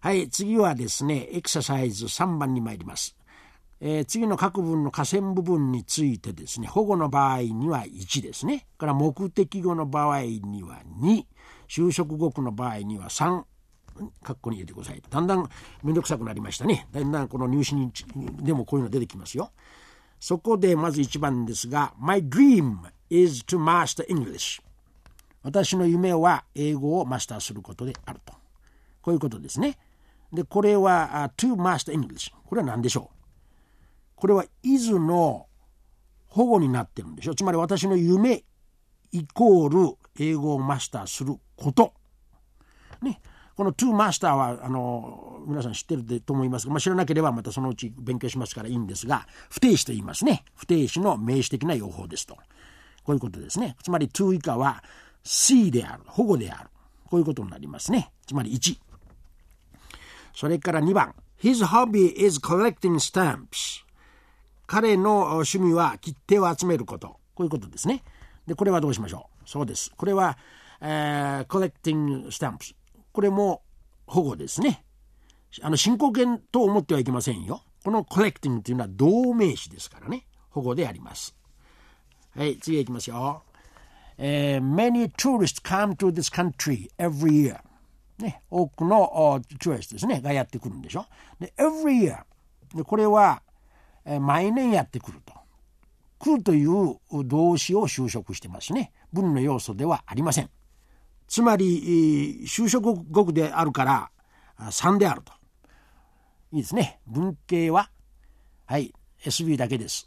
はい、次はですね、エクササイズ3番に参ります。次の各文の下線部分についてですね、保護の場合には1ですね。から目的語の場合には2、修飾語句の場合には3、括弧に入れてください。だんだんめんどくさくなりましたね。だんだんこの入試にでもこういうの出てきますよ。そこでまず1番ですが、My dream is to master English。私の夢は英語をマスターすることであると。こういうことですね。で、これはto master English。これは何でしょう。これは is の保護になってるんでしょ。つまり私の夢イコール英語をマスターすること。ね。この to master は皆さん知ってると思いますが、知らなければまたそのうち勉強しますからいいんですが、不定詞と言いますね。不定詞の名詞的な用法ですと。こういうことですね。つまり to 以下は C である。保護である。こういうことになりますね。つまり1。それから2番。His hobby is collecting stamps。彼の趣味は切手を集めること。こういうことですね。で、これはどうしましょう。そうです。これは、collecting stamps。これも保護ですね。進行形と思ってはいけませんよ。この collecting というのは動名詞ですからね。保護であります。はい、次へ行きますよ。Many tourists come to this country every year。ね、多くのトゥーリストですね、がやってくるんでしょ。で、every year。で、これは、毎年やってくると。来るという動詞を修飾してますね。文の要素ではありません。つまり、修飾語句であるから、3であると。いいですね。文型は、はい、SV だけです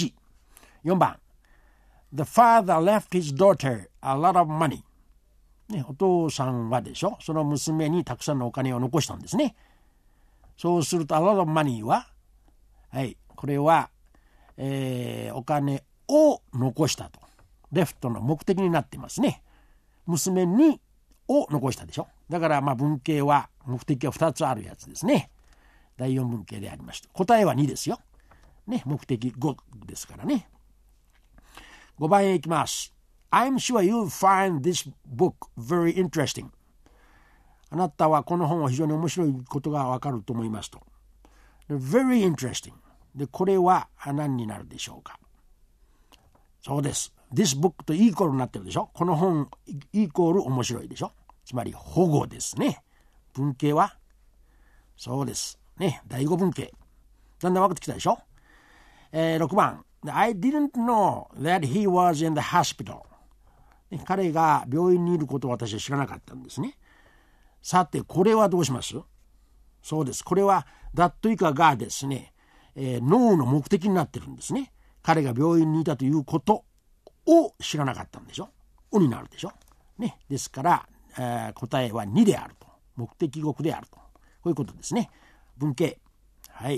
。1。4番。The father left his daughter a lot of money。ね、お父さんはでしょ、その娘にたくさんのお金を残したんですね。そうすると a lot of money は、はい、これは、お金を残したと。レフトの目的になってますね。娘にを残したでしょ。だから文型は目的が2つあるやつですね。第4文型でありました。答えは2ですよ。ね、目的5ですからね。5番へ行きます。I'm sure you'll find this book very interesting. あなたはこの本は非常に面白いことがわかると思いますと。very interesting。で、これは何になるでしょうか。そうです。this book とイコールになってるでしょ。この本イコール面白いでしょ。つまり保護ですね。文型はそうです。ね、第5文型。だんだん分かってきたでしょ。6番。I didn't know that he was in the hospital。彼が病院にいることを私は知らなかったんですね。さて、これはどうします？そうです。これは that 以下がですね、脳の目的になってるんですね。彼が病院にいたということを知らなかったんでしょ。をになるでしょ。ね。ですから、答えは2であると。目的語句であると。こういうことですね。文型。はい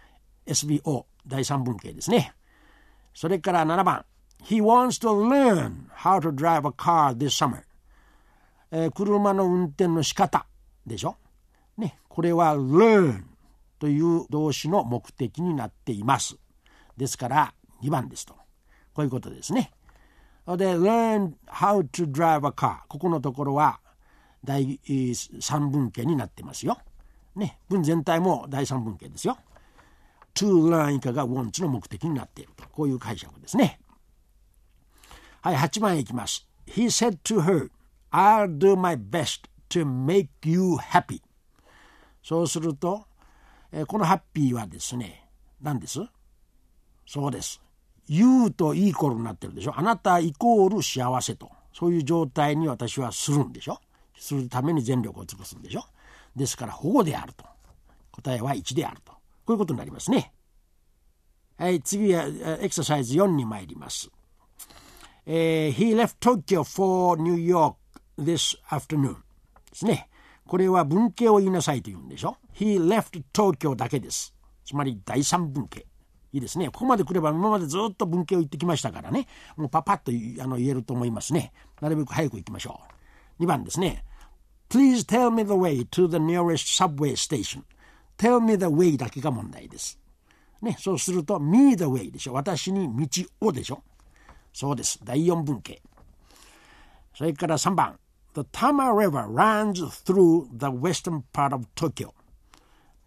。SBO 第3文型ですね。それから7番。He wants to learn how to drive a car this summer。車の運転の仕方でしょ。ね。これは learn という動詞の目的になっています。ですから2番ですと。こういうことですね。で、learn how to drive a car。ここのところは第3文型になってますよ。ね。文全体も第3文型ですよ。to learn 以下が wants の目的になっていると。こういう解釈ですね。はい、8番へ行きます。He said to her, I'll do my best to make you happy。そうすると、このハッピーはですね、何です？そうです。you とイコールになってるでしょ。あなたイコール幸せと。そういう状態に私はするんでしょ。するために全力を尽くすんでしょ。ですから保護であると。答えは1であると。こういうことになりますね。はい、次はエクササイズ4に参ります。He left Tokyo for New York this afternoon ですね。これは文型を言いなさいと言うんでしょ。He left Tokyo だけです。つまり第3文型。いいですね。ここまで来れば今までずっと文型を言ってきましたからね。もうパパッと言えると思いますね。なるべく早く行きましょう。2番ですね。Please tell me the way to the nearest subway station. Tell me the way だけが問題です。ね、そうすると me the way でしょ。私に道をでしょ。そうです。第4文型。それから3番。The Tama River runs through the western part of Tokyo.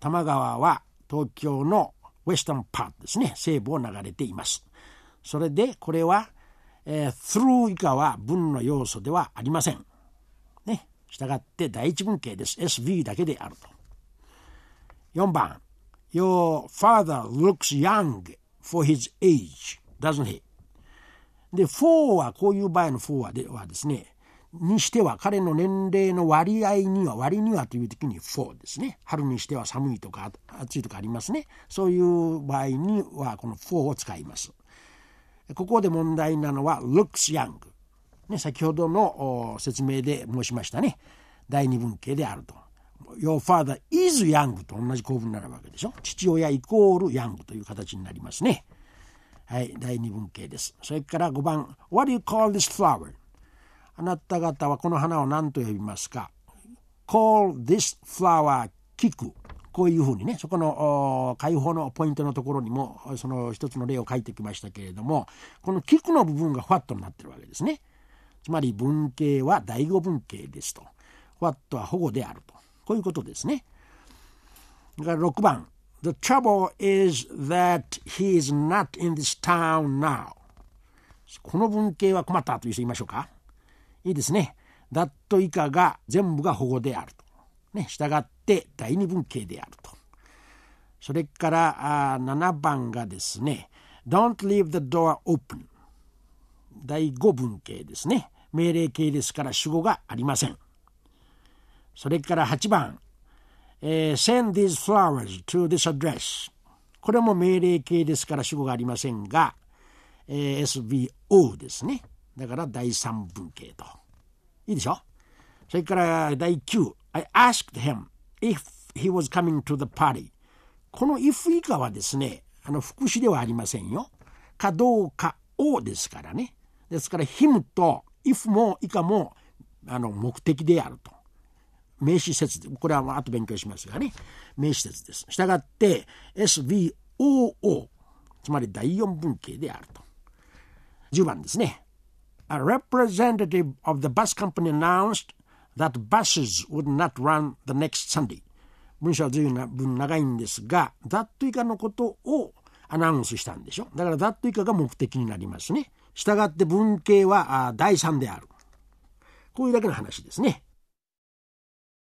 多摩川は東京のウェスタンパートですね、西部を流れています。それでこれは、through 以下は文の要素ではありません。ね。したがって第一文型です。SV だけであると。4番。Your father looks young for his age, doesn't he? で、for はこういう場合の for はですね、にしては彼の年齢の割にはという時に for ですね。春にしては寒いとか暑いとかありますね。そういう場合にはこの for を使います。ここで問題なのは looks young、ね、先ほどの説明で申しましたね。第二文型であると。Your father is young と同じ構文になるわけでしょ。父親イコール young という形になりますね。はい、第二文型です。それから5番 What do you call this flower? あなた方はこの花を何と呼びますか？ Call this flower 菊。こういうふうにね、そこの解放のポイントのところにもその一つの例を書いてきましたけれども、この菊の部分が what になってるわけですね。つまり文型は第五文型ですと。what は保護であると。こういうことですね。だから6番 The trouble is that he is not in this town now。 この文型は困ったという人いましょうか？いいですね。that 以下が全部が保護であると。ね、したがって第二文型であると。それから7番がですね Don't leave the door open。 第五文型ですね。命令形ですから主語がありません。それから8番、Send these flowers to this address。 これも命令形ですから主語がありませんが、SVO ですね。だから第三文型と。いいでしょ。それから第9、I asked him if he was coming to the party。 この if 以下はですね、副詞ではありませんよ。かどうかをですからね。ですから him と if も以下も目的であると。名詞説で、これは後勉強しますがね、名詞説です。したがって SVOO、 つまり第四文型であると。10番ですね。A representative of the bus company announced that buses would not run the next Sunday。 文章は随分長いんですが、that 以下のことをアナウンスしたんでしょ。だから that 以下が目的になりますね。したがって文型は第三である。こういうだけの話ですね。